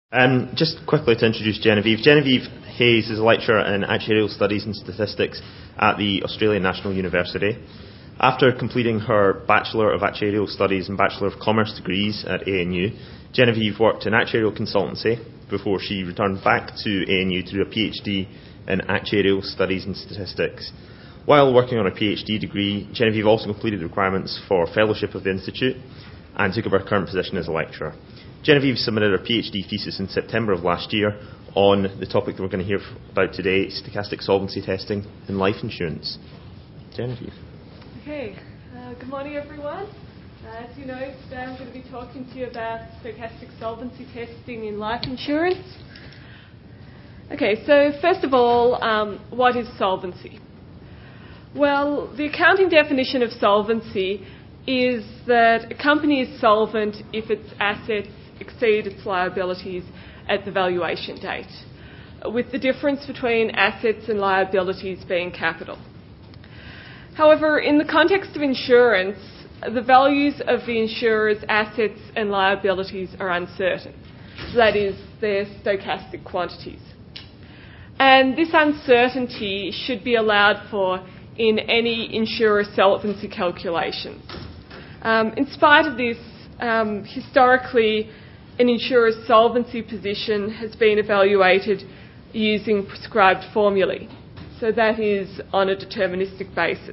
Just quickly to introduce Genevieve. Genevieve Hayes is a lecturer in Actuarial Studies and Statistics at the Australian National University. After completing her Bachelor of Actuarial Studies and Bachelor of Commerce degrees at ANU, Genevieve worked in actuarial consultancy before she returned back to ANU to do a PhD in Actuarial Studies and Statistics. While working on a PhD degree, Genevieve also completed the requirements for fellowship of the Institute and took up her current position as a lecturer. Genevieve submitted her PhD thesis in September of last year on the topic that we're going to hear about today, stochastic solvency testing in life insurance. Genevieve. Okay, good morning everyone. As you know, today I'm going to be talking to you about stochastic solvency testing in life insurance. Okay, so first of all, what is solvency? Well, the accounting definition of solvency is that a company is solvent if its assets exceed its liabilities at the valuation date, with the difference between assets and liabilities being capital. However, in the context of insurance, the values of the insurer's assets and liabilities are uncertain. So that is, they're stochastic quantities. And this uncertainty should be allowed for in any insurer solvency calculations. In spite of this, historically, an insurer's solvency position has been evaluated using prescribed formulae. So that is on a deterministic basis.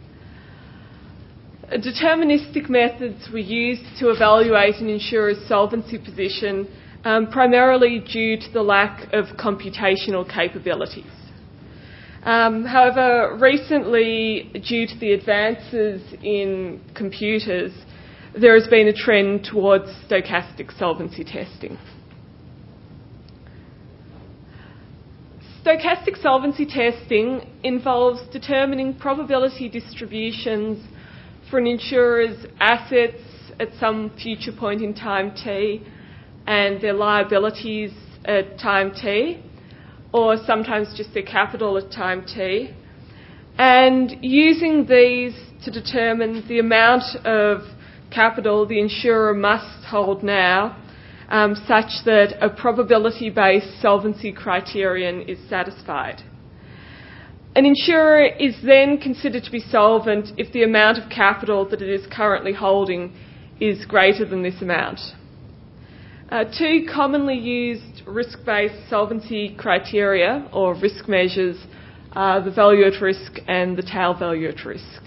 Deterministic methods were used to evaluate an insurer's solvency position primarily due to the lack of computational capabilities. However, recently, due to the advances in computers, there has been a trend towards stochastic solvency testing. Stochastic solvency testing involves determining probability distributions for an insurer's assets at some future point in time t and their liabilities at time t, or sometimes just their capital at time t, and using these to determine the amount of capital the insurer must hold now, such that a probability-based solvency criterion is satisfied. An insurer is then considered to be solvent if the amount of capital that it is currently holding is greater than this amount. Two commonly used risk-based solvency criteria, or risk measures, are the value at risk and the tail value at risk.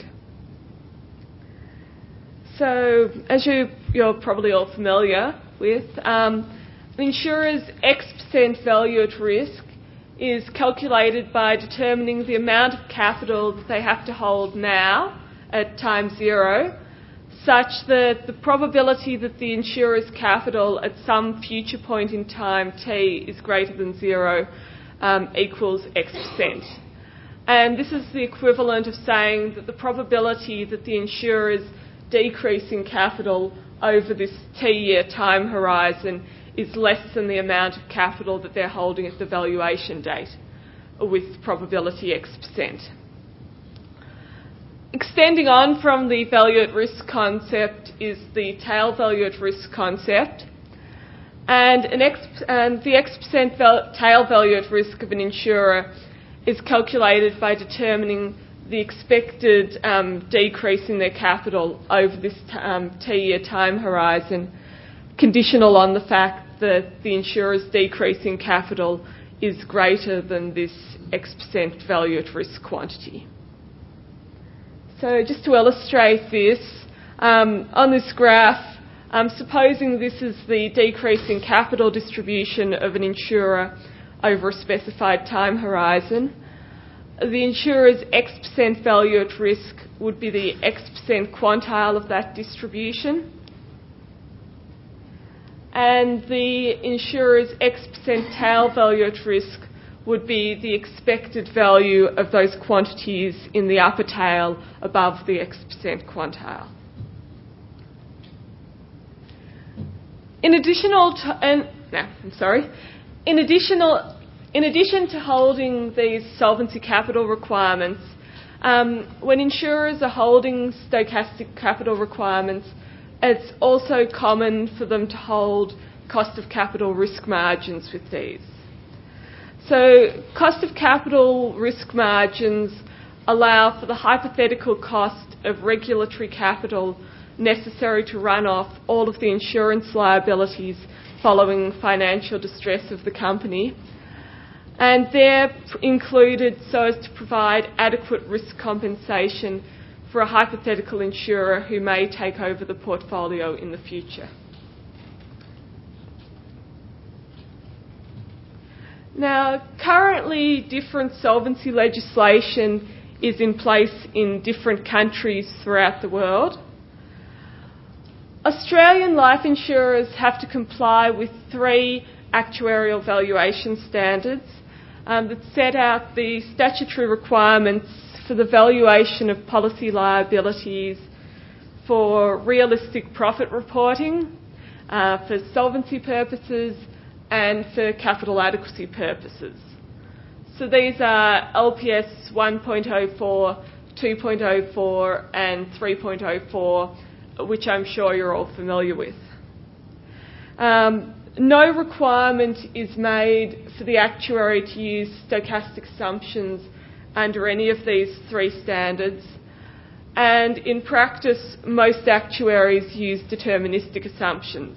So, as you're probably all familiar with, the insurer's X% value at risk is calculated by determining the amount of capital that they have to hold now at time zero, such that the probability that the insurer's capital at some future point in time t is greater than zero equals X%. And this is the equivalent of saying that the probability that the insurer's decrease in capital over this t-year time horizon is less than the amount of capital that they're holding at the valuation date, with probability X%. Extending on from the value at risk concept is the tail value at risk concept, and the X% tail value at risk of an insurer is calculated by determining the expected decrease in their capital over this t-year time horizon, conditional on the fact that the insurer's decrease in capital is greater than this X% value at risk quantity. So just to illustrate this, on this graph, supposing this is the decrease in capital distribution of an insurer over a specified time horizon, the insurer's X% value at risk would be the X% quantile of that distribution, and the insurer's X% tail value at risk would be the expected value of those quantities in the upper tail above the X% quantile. In addition to holding these solvency capital requirements, when insurers are holding stochastic capital requirements, it's also common for them to hold cost of capital risk margins with these. So cost of capital risk margins allow for the hypothetical cost of regulatory capital necessary to run off all of the insurance liabilities following financial distress of the company. And they're included so as to provide adequate risk compensation for a hypothetical insurer who may take over the portfolio in the future. Now, currently different solvency legislation is in place in different countries throughout the world. Australian life insurers have to comply with 3 actuarial valuation standards that set out the statutory requirements for the valuation of policy liabilities for realistic profit reporting, for solvency purposes, and for capital adequacy purposes. So these are LPS 1.04, 2.04 and 3.04, which I'm sure you're all familiar with. No requirement is made for the actuary to use stochastic assumptions under any of these 3 standards, and in practice most actuaries use deterministic assumptions.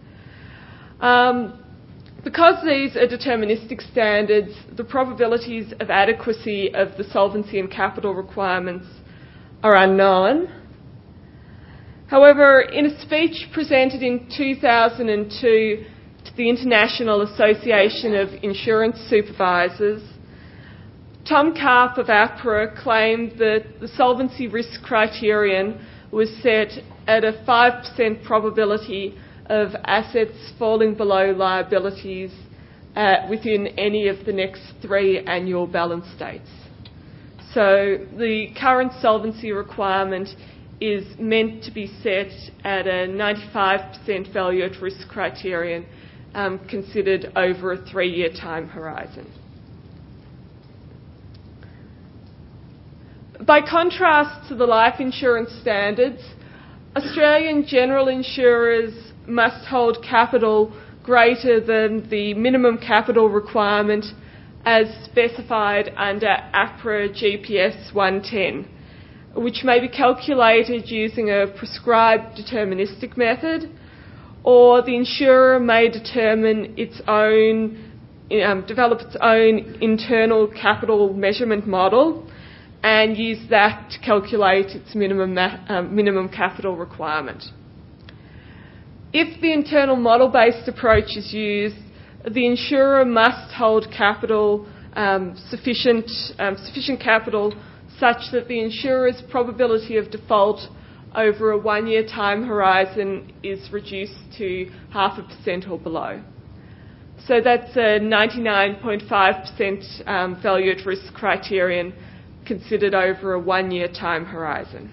Because these are deterministic standards, the probabilities of adequacy of the solvency and capital requirements are unknown. However, in a speech presented in 2002 to the International Association of Insurance Supervisors, Tom Karp of APRA claimed that the solvency risk criterion was set at a 5% probability of assets falling below liabilities within any of the next 3 annual balance dates. So the current solvency requirement is meant to be set at a 95% value at risk criterion considered over a 3-year time horizon. By contrast to the life insurance standards, Australian general insurers must hold capital greater than the minimum capital requirement as specified under APRA GPS 110, which may be calculated using a prescribed deterministic method, or the insurer may develop its own internal capital measurement model and use that to calculate its minimum capital requirement. If the internal model-based approach is used, the insurer must hold capital, sufficient capital, such that the insurer's probability of default over a 1-year time horizon is reduced to 0.5% or below. So that's a 99.5% value at risk criterion considered over a 1-year time horizon.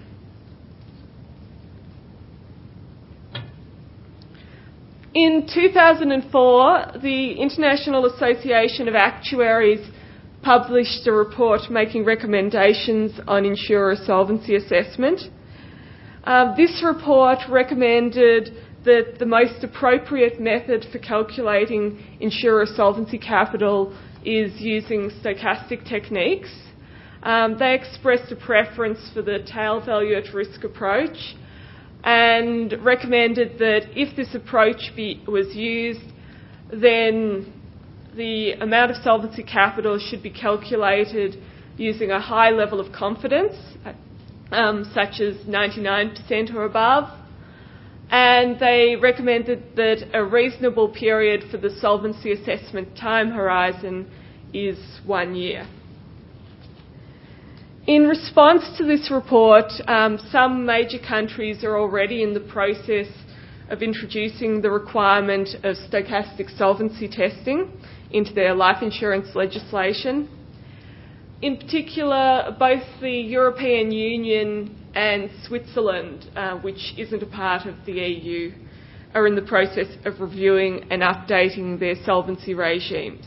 In 2004, the International Association of Actuaries published a report making recommendations on insurer solvency assessment. This report recommended that the most appropriate method for calculating insurer solvency capital is using stochastic techniques. They expressed a preference for the tail value at risk approach and recommended that if this approach was used, then the amount of solvency capital should be calculated using a high level of confidence, such as 99% or above, and they recommended that a reasonable period for the solvency assessment time horizon is 1 year. In response to this report, some major countries are already in the process of introducing the requirement of stochastic solvency testing into their life insurance legislation. In particular, both the European Union and Switzerland, which isn't a part of the EU, are in the process of reviewing and updating their solvency regimes.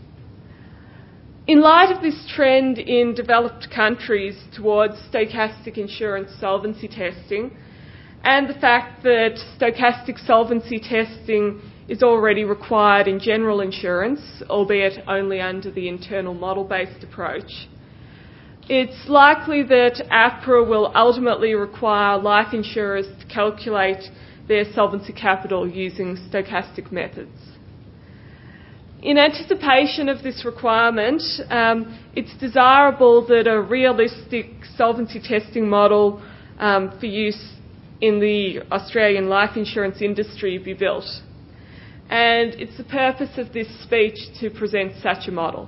In light of this trend in developed countries towards stochastic insurance solvency testing, and the fact that stochastic solvency testing is already required in general insurance, albeit only under the internal model-based approach, it's likely that APRA will ultimately require life insurers to calculate their solvency capital using stochastic methods. In anticipation of this requirement, it's desirable that a realistic solvency testing model for use in the Australian life insurance industry be built. And it's the purpose of this speech to present such a model.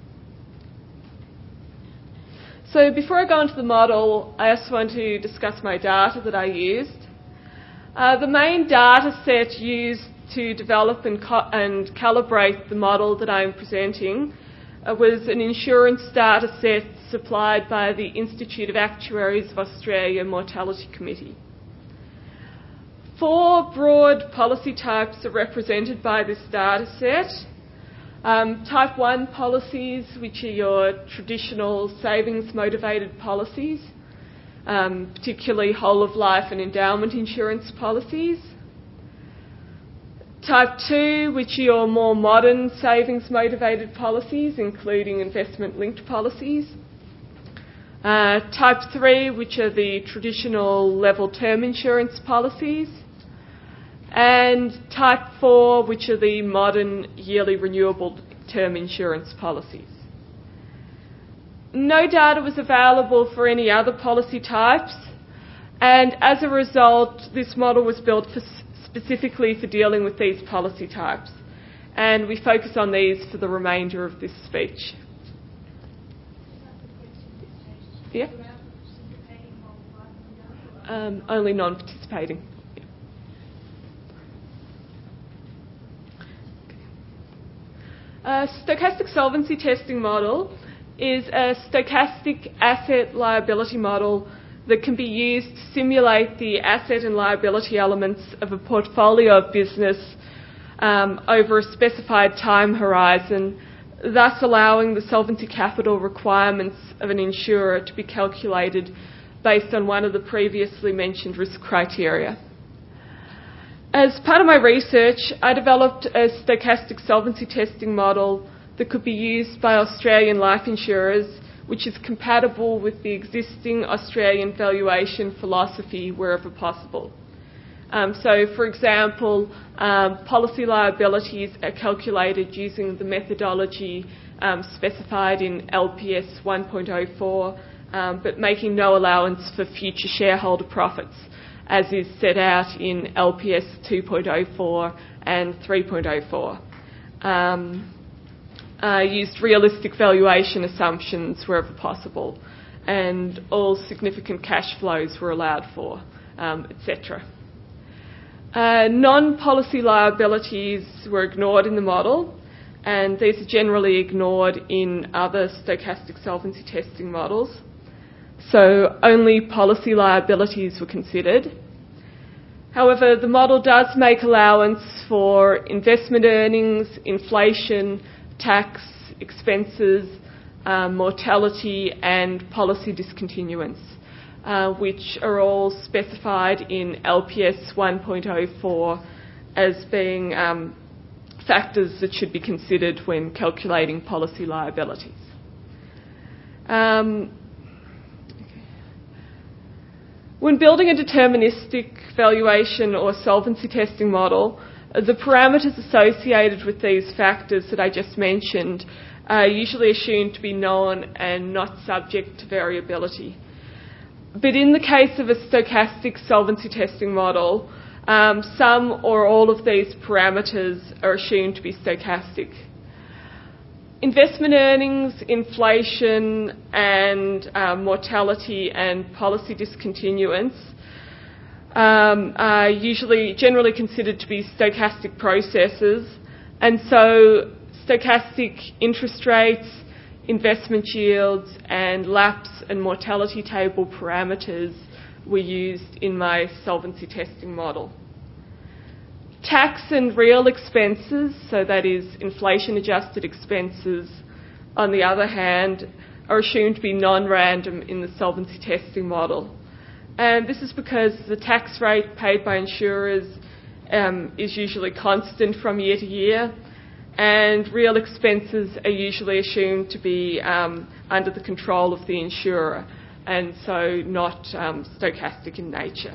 So before I go into the model, I just want to discuss my data that I used. The main data set used to develop and calibrate the model that I'm presenting was an insurance data set supplied by the Institute of Actuaries of Australia Mortality Committee. 4 broad policy types are represented by this data set. Type 1 policies, which are your traditional savings-motivated policies, particularly whole-of-life and endowment insurance policies. Type 2, which are your more modern savings-motivated policies, including investment-linked policies. Type 3, which are the traditional level term insurance policies. And Type 4, which are the modern yearly renewable term insurance policies. No data was available for any other policy types, and as a result, this model was built specifically for dealing with these policy types. And we focus on these for the remainder of this speech. Yeah? Only non-participating. A stochastic solvency testing model is a stochastic asset liability model that can be used to simulate the asset and liability elements of a portfolio of business over a specified time horizon, thus allowing the solvency capital requirements of an insurer to be calculated based on one of the previously mentioned risk criteria. As part of my research, I developed a stochastic solvency testing model that could be used by Australian life insurers, which is compatible with the existing Australian valuation philosophy wherever possible. So, for example, policy liabilities are calculated using the methodology specified in LPS 1.04, but making no allowance for future shareholder profits, as is set out in LPS 2.04 and 3.04. Used realistic valuation assumptions wherever possible, and all significant cash flows were allowed for, etc. Non-policy liabilities were ignored in the model, and these are generally ignored in other stochastic solvency testing models. So only policy liabilities were considered. However, the model does make allowance for investment earnings, inflation, tax, expenses, mortality and policy discontinuance, which are all specified in LPS 1.04 as being factors that should be considered when calculating policy liabilities. When building a deterministic valuation or solvency testing model, the parameters associated with these factors that I just mentioned are usually assumed to be known and not subject to variability. But in the case of a stochastic solvency testing model, some or all of these parameters are assumed to be stochastic. Investment earnings, inflation and mortality and policy discontinuance are generally considered to be stochastic processes, and so stochastic interest rates, investment yields and lapse and mortality table parameters were used in my solvency testing model. Tax and real expenses, so that is inflation-adjusted expenses, on the other hand, are assumed to be non-random in the solvency testing model. And this is because the tax rate paid by insurers is usually constant from year to year, and real expenses are usually assumed to be under the control of the insurer, and so not stochastic in nature.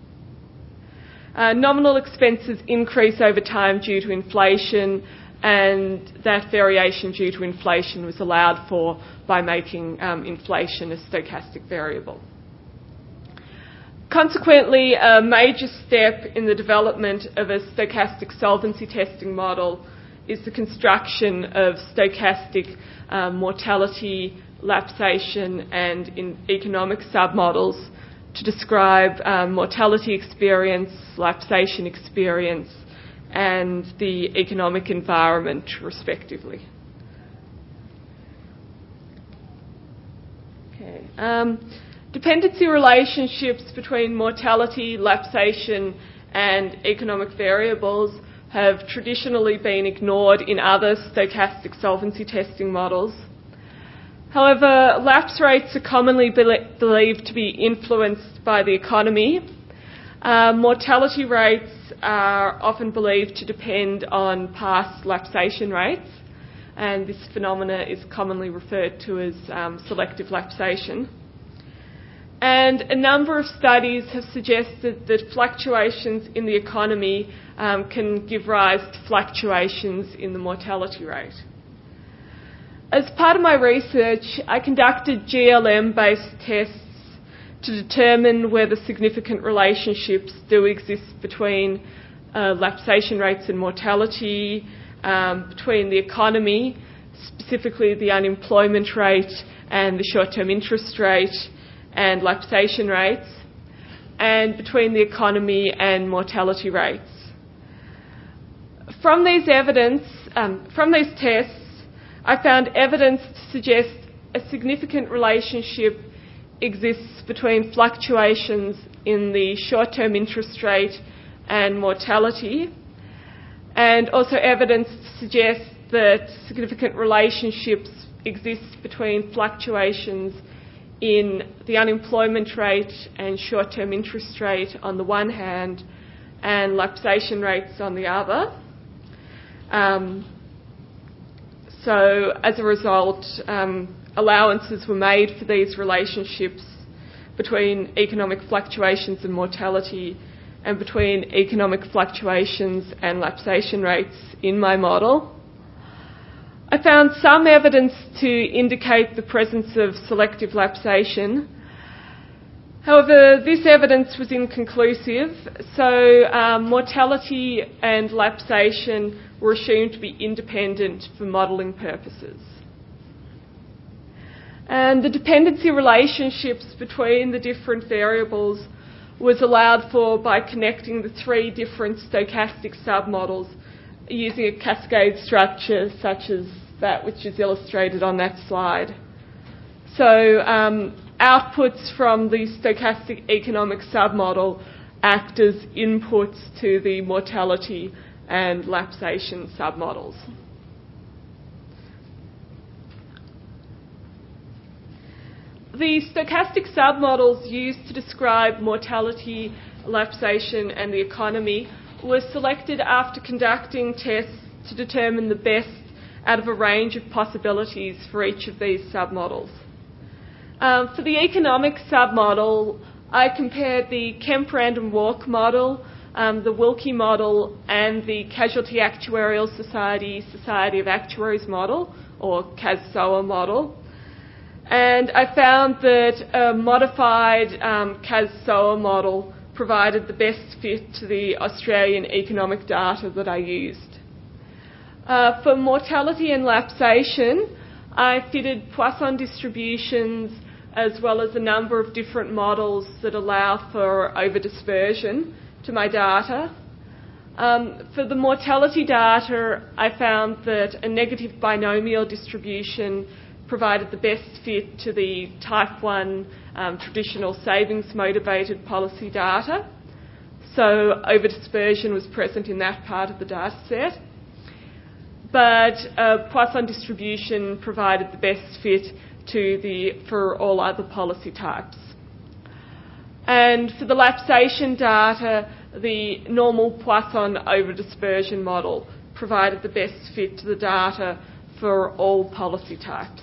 Nominal expenses increase over time due to inflation, and that variation due to inflation was allowed for by making inflation a stochastic variable. Consequently, a major step in the development of a stochastic solvency testing model is the construction of stochastic mortality, lapsation and economic submodels to describe mortality experience, lapsation experience and the economic environment, respectively. Okay. Dependency relationships between mortality, lapsation and economic variables have traditionally been ignored in other stochastic solvency testing models. However, lapse rates are commonly believed to be influenced by the economy. Mortality rates are often believed to depend on past lapsation rates, and this phenomena is commonly referred to as selective lapsation. And a number of studies have suggested that fluctuations in the economy can give rise to fluctuations in the mortality rate. As part of my research, I conducted GLM-based tests to determine whether significant relationships do exist between lapsation rates and mortality, between the economy, specifically the unemployment rate and the short-term interest rate and lapsation rates, and between the economy and mortality rates. From these tests, I found evidence to suggest a significant relationship exists between fluctuations in the short-term interest rate and mortality, and also evidence to suggest that significant relationships exist between fluctuations in the unemployment rate and short-term interest rate on the one hand and lapsation rates on the other. So as a result, allowances were made for these relationships between economic fluctuations and mortality and between economic fluctuations and lapsation rates in my model. I found some evidence to indicate the presence of selective lapsation. However, this evidence was inconclusive, so mortality and lapsation were assumed to be independent for modelling purposes. And the dependency relationships between the different variables was allowed for by connecting the three different stochastic submodels using a cascade structure such as that which is illustrated on that slide. So outputs from the stochastic economic submodel act as inputs to the mortality and lapsation submodels. The stochastic submodels used to describe mortality, lapsation and the economy were selected after conducting tests to determine the best out of a range of possibilities for each of these submodels. For the economic submodel, I compared the Kemp-Random-Walk model, the Wilkie model and the Casualty Actuarial Society of Actuaries model, or CAS-SOA model. And I found that a modified CAS-SOA model provided the best fit to the Australian economic data that I used. For mortality and lapsation, I fitted Poisson distributions as well as a number of different models that allow for overdispersion to my data. For the mortality data, I found that a negative binomial distribution provided the best fit to the type 1 traditional savings motivated policy data. So overdispersion was present in that part of the data set. But Poisson distribution provided the best fit for all other policy types. And for the lapsation data, the normal Poisson over-dispersion model provided the best fit to the data for all policy types.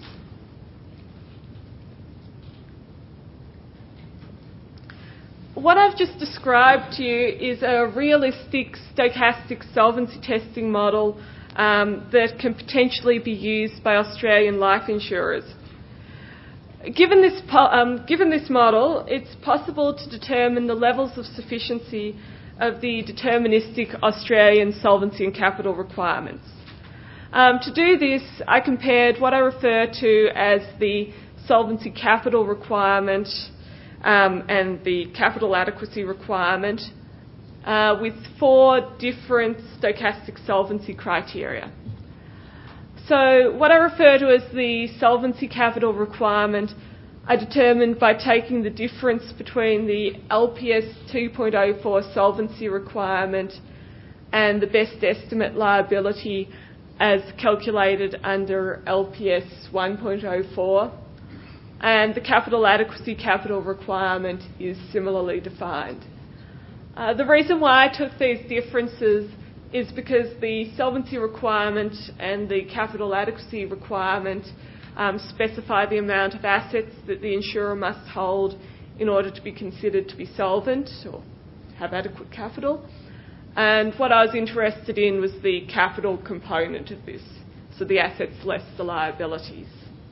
What I've just described to you is a realistic stochastic solvency testing model that can potentially be used by Australian life insurers. Given this model, it's possible to determine the levels of sufficiency of the deterministic Australian solvency and capital requirements. To do this, I compared what I refer to as the solvency capital requirement and the capital adequacy requirement with 4 different stochastic solvency criteria. So what I refer to as the solvency capital requirement, I determined by taking the difference between the LPS 2.04 solvency requirement and the best estimate liability as calculated under LPS 1.04. And the capital adequacy capital requirement is similarly defined. The reason why I took these differences is because the solvency requirement and the capital adequacy requirement specify the amount of assets that the insurer must hold in order to be considered to be solvent or have adequate capital. And what I was interested in was the capital component of this, so the assets less the liabilities.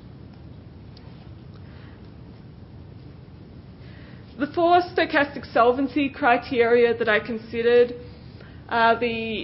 The 4 stochastic solvency criteria that I considered are the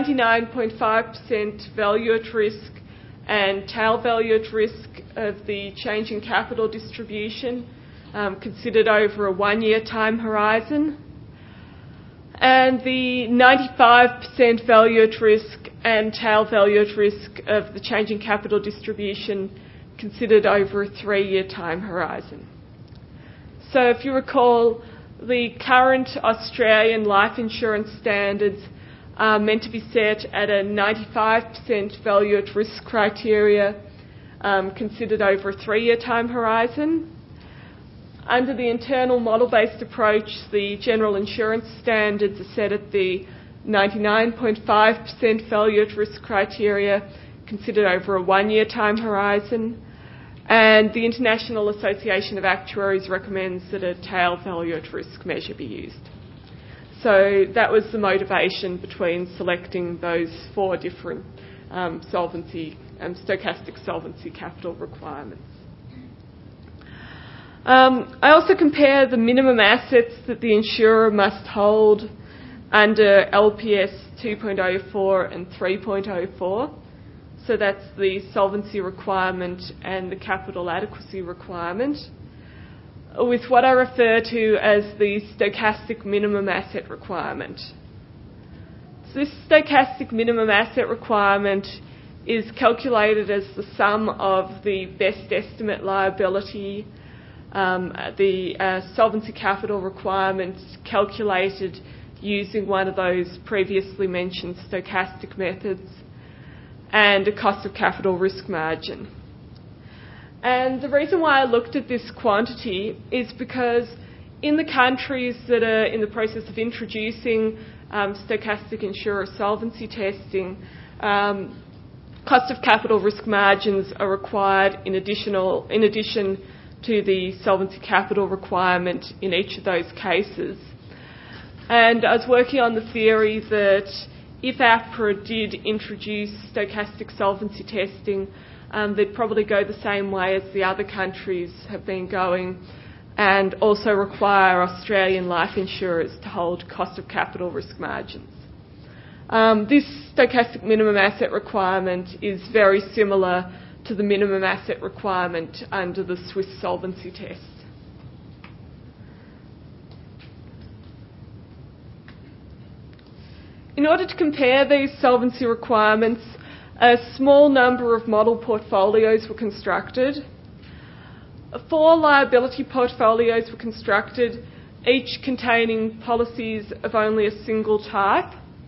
99.5% value at risk and tail value at risk of the change in capital distribution considered over a 1-year time horizon, and the 95% value at risk and tail value at risk of the change in capital distribution considered over a 3-year time horizon. So if you recall, the current Australian life insurance standards are meant to be set at a 95% value at risk criteria considered over a 3-year time horizon. Under the internal model-based approach, the general insurance standards are set at the 99.5% value at risk criteria considered over a 1-year time horizon. And the International Association of Actuaries recommends that a tail value at risk measure be used. So that was the motivation between selecting those 4 different stochastic solvency capital requirements. I also compare the minimum assets that the insurer must hold under LPS 2.04 and 3.04. So that's the solvency requirement and the capital adequacy requirement, with what I refer to as the stochastic minimum asset requirement. So this stochastic minimum asset requirement is calculated as the sum of the best estimate liability, the solvency capital requirement calculated using one of those previously mentioned stochastic methods, and a cost of capital risk margin. And the reason why I looked at this quantity is because in the countries that are in the process of introducing stochastic insurer solvency testing, cost of capital risk margins are required in addition to the solvency capital requirement in each of those cases. And I was working on the theory that if APRA did introduce stochastic solvency testing, they'd probably go the same way as the other countries have been going, and also require Australian life insurers to hold cost of capital risk margins. This stochastic minimum asset requirement is very similar to the minimum asset requirement under the Swiss solvency test. In order to compare these solvency requirements, a small number of model portfolios were constructed. 4 liability portfolios were constructed, each containing policies of only a single type.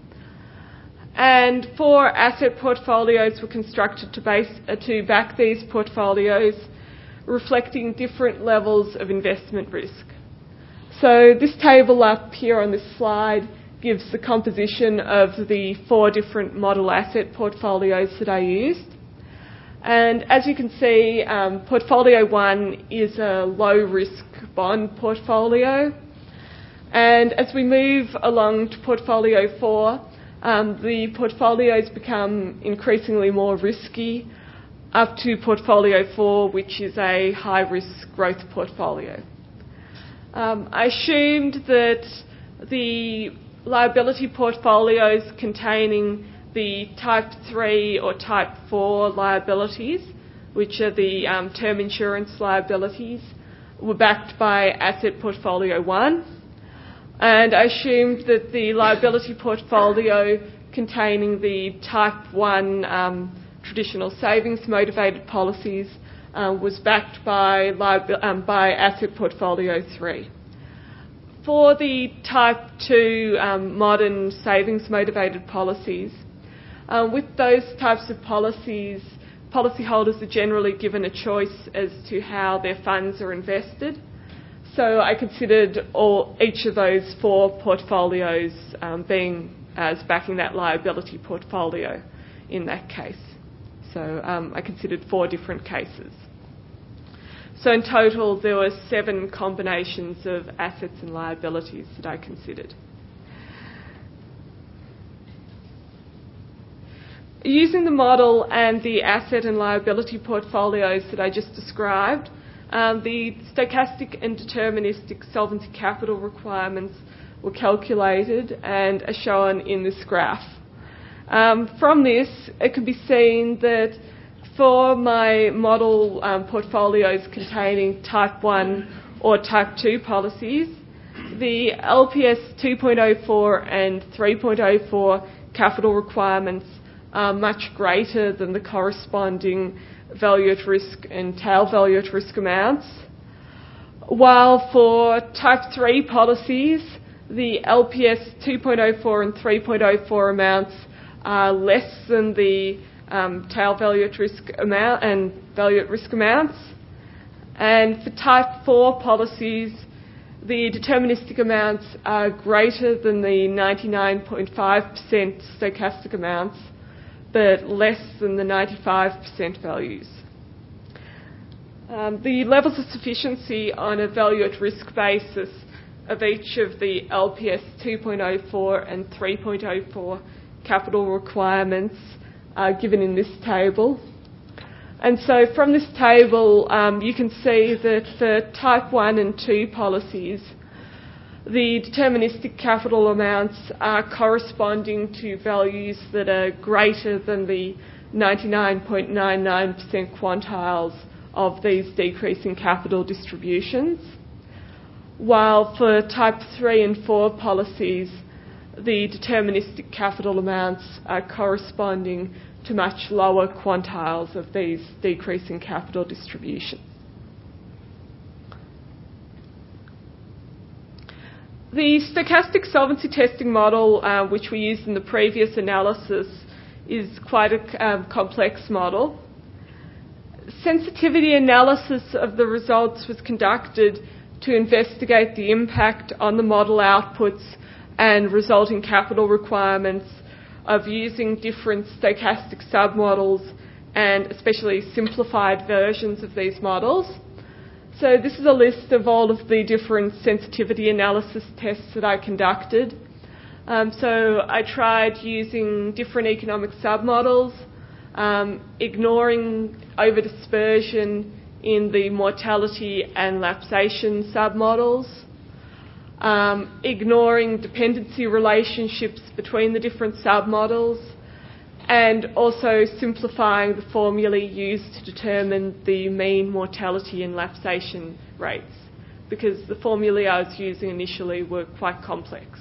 And 4 asset portfolios were constructed to back these portfolios, reflecting different levels of investment risk. So this table up here on this slide gives the composition of the 4 different model asset portfolios that I used. And as you can see, Portfolio 1 is a low-risk bond portfolio. And as we move along to Portfolio 4, the portfolios become increasingly more risky, up to Portfolio 4, which is a high-risk growth portfolio. I assumed that the liability portfolios containing the Type 3 or Type 4 liabilities, which are the term insurance liabilities, were backed by Asset Portfolio 1. And I assumed that the liability portfolio containing the Type 1 traditional savings motivated policies was backed by Asset Portfolio 3. For the Type 2 modern savings motivated policies, with those types of policies, policyholders are generally given a choice as to how their funds are invested. So I considered each of those 4 portfolios being as backing that liability portfolio in that case. So I considered 4 different cases. So in total, there were 7 combinations of assets and liabilities that I considered. Using the model and the asset and liability portfolios that I just described, the stochastic and deterministic solvency capital requirements were calculated and are shown in this graph. From this, it can be seen that for my model portfolios containing Type 1 or Type 2 policies, the LPS 2.04 and 3.04 capital requirements are much greater than the corresponding value at risk and tail value at risk amounts. While for Type 3 policies, the LPS 2.04 and 3.04 amounts are less than the tail value at risk amount and value at risk amounts. And for Type 4 policies, the deterministic amounts are greater than the 99.5% stochastic amounts, but less than the 95% values. The levels of sufficiency on a value at risk basis of each of the LPS 2.04 and 3.04 capital requirements are given in this table. And so from this table, you can see that for Type 1 and 2 policies, the deterministic capital amounts are corresponding to values that are greater than the 99.99% quantiles of these decreasing capital distributions, while for Type 3 and 4 policies, the deterministic capital amounts are corresponding to much lower quantiles of these decreasing capital distributions. The stochastic solvency testing model, which we used in the previous analysis, is quite a complex model. Sensitivity analysis of the results was conducted to investigate the impact on the model outputs and resulting capital requirements of using different stochastic submodels and especially simplified versions of these models. So this is a list of all of the different sensitivity analysis tests that I conducted. So I tried using different economic submodels, ignoring overdispersion in the mortality and lapsation submodels, ignoring dependency relationships between the different submodels, and also simplifying the formulae used to determine the mean mortality and lapsation rates, because the formulae I was using initially were quite complex.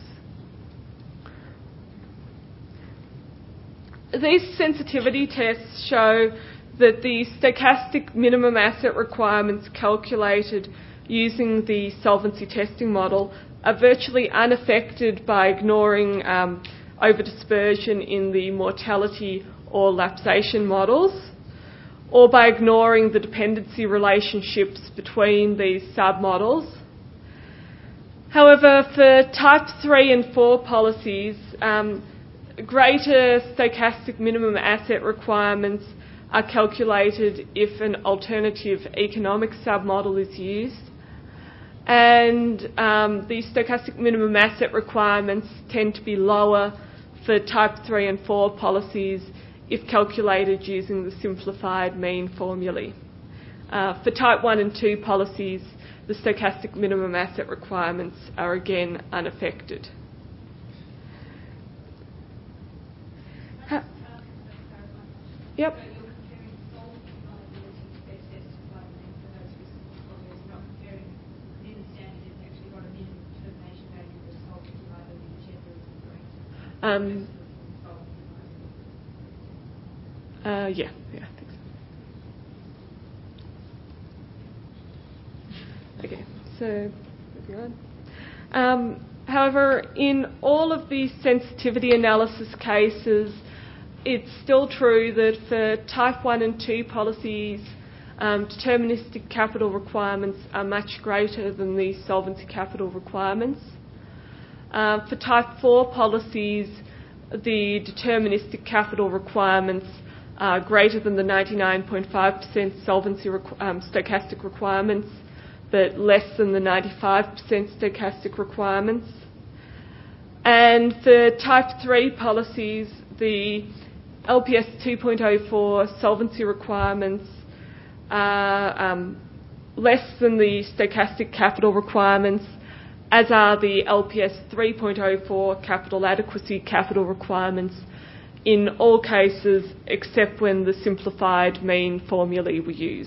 These sensitivity tests show that the stochastic minimum asset requirements calculated using the solvency testing model are virtually unaffected by ignoring overdispersion in the mortality or lapsation models, or by ignoring the dependency relationships between these submodels. However, for type 3 and 4 policies, greater stochastic minimum asset requirements are calculated if an alternative economic submodel is used. And the stochastic minimum asset requirements tend to be lower for type 3 and 4 policies if calculated using the simplified mean formulae. For type 1 and 2 policies, the stochastic minimum asset requirements are again unaffected. Yep. Yeah, I think so. Okay, so moving on. However, in all of these sensitivity analysis cases, it's still true that for type 1 and 2 policies, deterministic capital requirements are much greater than the solvency capital requirements. For type 4 policies, the deterministic capital requirements are greater than the 99.5% solvency stochastic requirements, but less than the 95% stochastic requirements. And for type 3 policies, the LPS 2.04 solvency requirements are less than the stochastic capital requirements, as are the LPS 3.04 capital adequacy capital requirements in all cases except when the simplified mean formulae were used.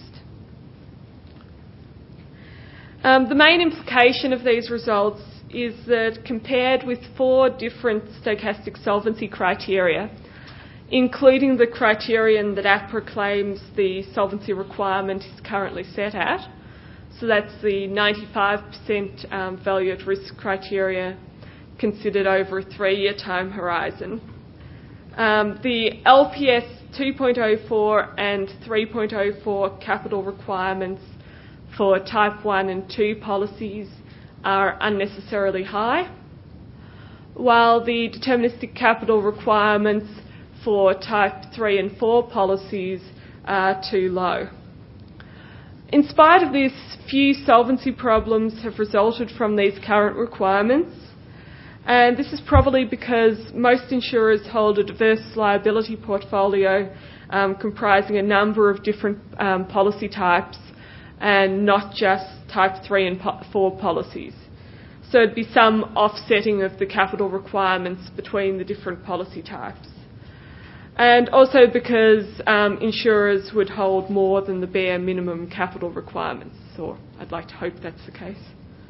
The main implication of these results is that compared with 4 different stochastic solvency criteria, including the criterion that APRA claims the solvency requirement is currently set at, so that's the 95% value at risk criteria considered over a 3-year time horizon. The LPS 2.04 and 3.04 capital requirements for type 1 and 2 policies are unnecessarily high, while the deterministic capital requirements for type 3 and 4 policies are too low. In spite of this, few solvency problems have resulted from these current requirements, and this is probably because most insurers hold a diverse liability portfolio comprising a number of different policy types and not just type 3 and 4 policies. So it'd be some offsetting of the capital requirements between the different policy types. And also because insurers would hold more than the bare minimum capital requirements, or I'd like to hope that's the case.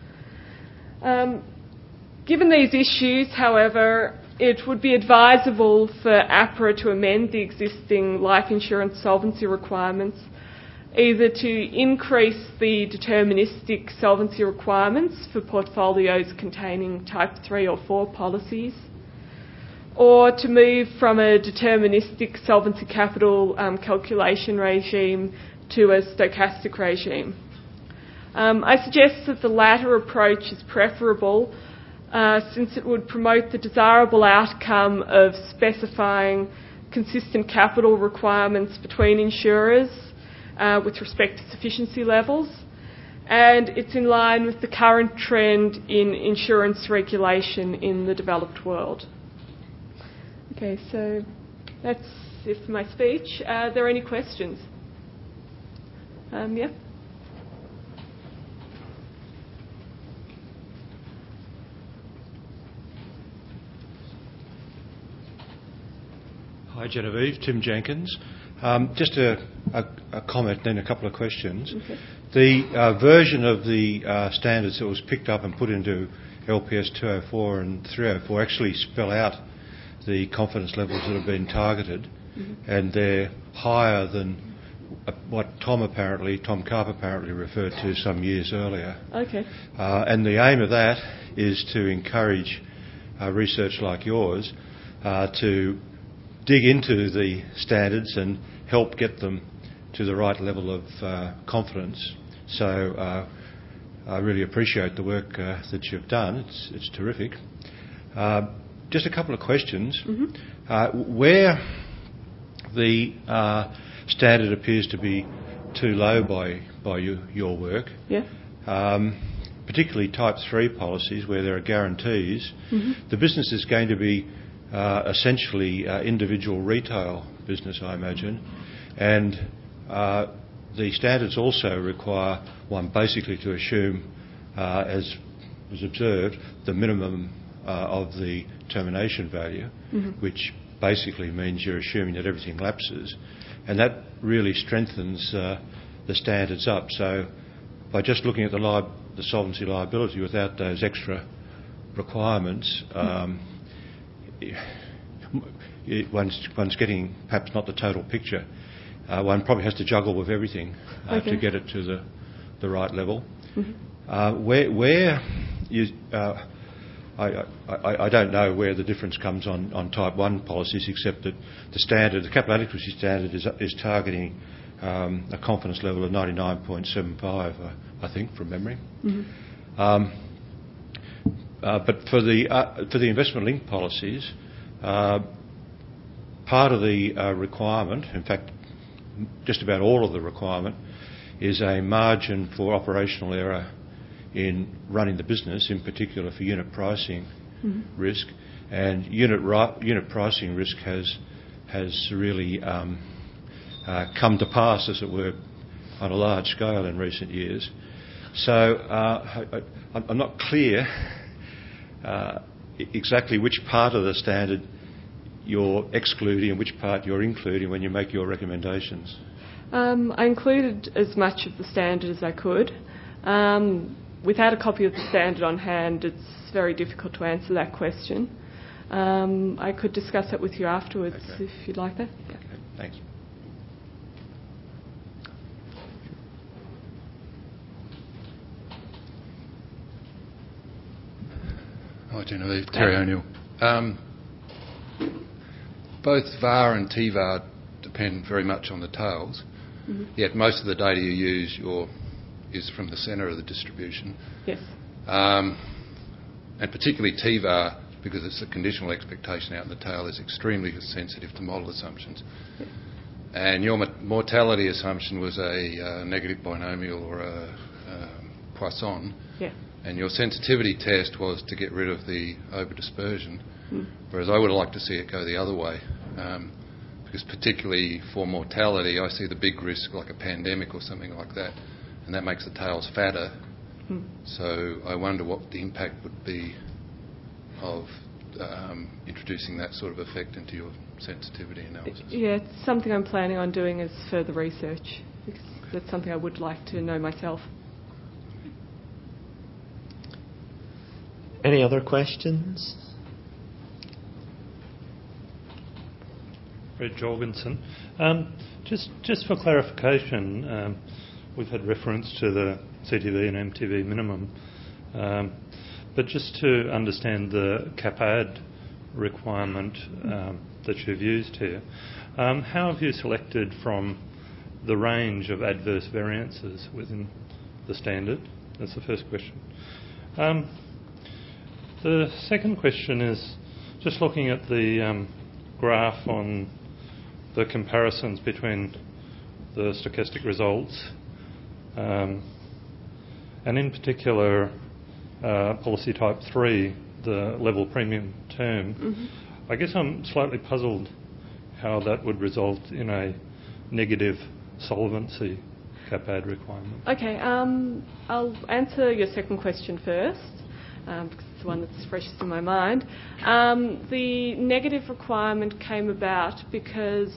Given these issues, however, it would be advisable for APRA to amend the existing life insurance solvency requirements, either to increase the deterministic solvency requirements for portfolios containing type 3 or 4 policies, or to move from a deterministic solvency capital calculation regime to a stochastic regime. I suggest that the latter approach is preferable since it would promote the desirable outcome of specifying consistent capital requirements between insurers with respect to sufficiency levels, and it's in line with the current trend in insurance regulation in the developed world. Okay, so that's it for my speech. Are there any questions? Yeah? Hi Genevieve, Tim Jenkins. Just a comment, then a couple of questions. Okay. The version of the standards that was picked up and put into LPS 204 and 304 actually spell out the confidence levels that have been targeted, and they're higher than what Tom Karp apparently referred to some years earlier. Okay. And the aim of that is to encourage research like yours to dig into the standards and help get them to the right level of confidence. So I really appreciate the work that you've done. It's terrific. Just a couple of questions. Where the standard appears to be too low by your work, particularly Type 3 policies where there are guarantees, the business is going to be essentially individual retail business, I imagine, and the standards also require one basically to assume, as was observed, the minimum of the termination value, which basically means you're assuming that everything lapses, and that really strengthens the standards up. So by just looking at the solvency liability without those extra requirements, one's getting perhaps not the total picture. One probably has to juggle with everything to get it to the right level. Where you, I don't know where the difference comes on Type 1 policies, except that the capital adequacy standard is targeting a confidence level of 99.75, I think, from memory. But for the investment-linked policies, part of the requirement, in fact, just about all of the requirement, is a margin for operational error in running the business, in particular for unit pricing risk. And unit pricing risk has really come to pass, as it were, on a large scale in recent years. So I'm not clear exactly which part of the standard you're excluding and which part you're including when you make your recommendations. I included as much of the standard as I could. Without a copy of the standard on hand, it's very difficult to answer that question. I could discuss it with you afterwards if you'd like that. Okay, thanks. Hi, Genevieve. Terry O'Neill. Both VAR and TVAR depend very much on the tails, yet most of the data you use is from the centre of the distribution. Yes. And particularly TVAR, because it's a conditional expectation out in the tail, is extremely sensitive to model assumptions. Yes. And your mortality assumption was a negative binomial or a Poisson. Yeah. And your sensitivity test was to get rid of the over-dispersion, whereas I would like to see it go the other way. Because particularly for mortality, I see the big risk like a pandemic or something like that, and that makes the tails fatter. So I wonder what the impact would be of introducing that sort of effect into your sensitivity analysis. Yeah, it's something I'm planning on doing as further research, because that's something I would like to know myself. Any other questions? Fred Jorgensen. Just for clarification, we've had reference to the CTV and MTV minimum, but just to understand the CAPAD requirement that you've used here, how have you selected from the range of adverse variances within the standard? That's the first question. The second question is just looking at the graph on the comparisons between the stochastic results and in particular policy type 3, the level premium term. I guess I'm slightly puzzled how that would result in a negative solvency CAPAD requirement. Okay, I'll answer your second question first, because it's the one that's freshest in my mind. The negative requirement came about because,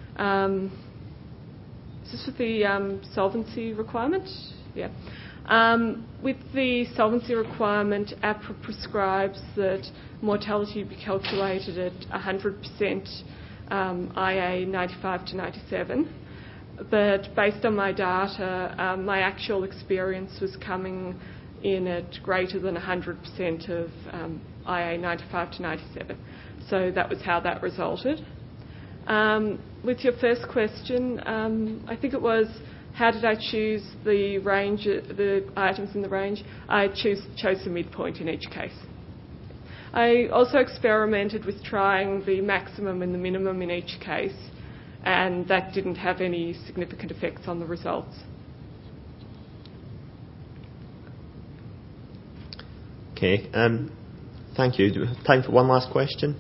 is this with the solvency requirement? Yeah. With the solvency requirement, APRA prescribes that mortality be calculated at 100% IA 95 to 97. But based on my data, my actual experience was coming in at greater than 100% of IA 95 to 97. So that was how that resulted. With your first question, I think it was how did I choose the range, the items in the range? I chose the midpoint in each case. I also experimented with trying the maximum and the minimum in each case, and that didn't have any significant effects on the results. Okay, thank you. Do we have time for one last question?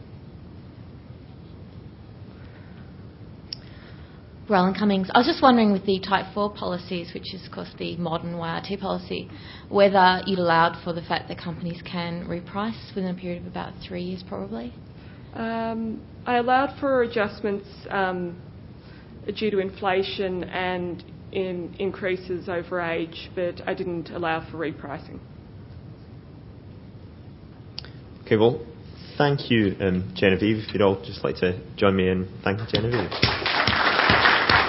Roland Cummings. I was just wondering with the Type 4 policies, which is of course the modern YRT policy, whether you'd allowed for the fact that companies can reprice within a period of about 3 years probably? I allowed for adjustments due to inflation and in increases over age, but I didn't allow for repricing. Okay, well, thank you, Genevieve. If you'd all just like to join me in thanking Genevieve.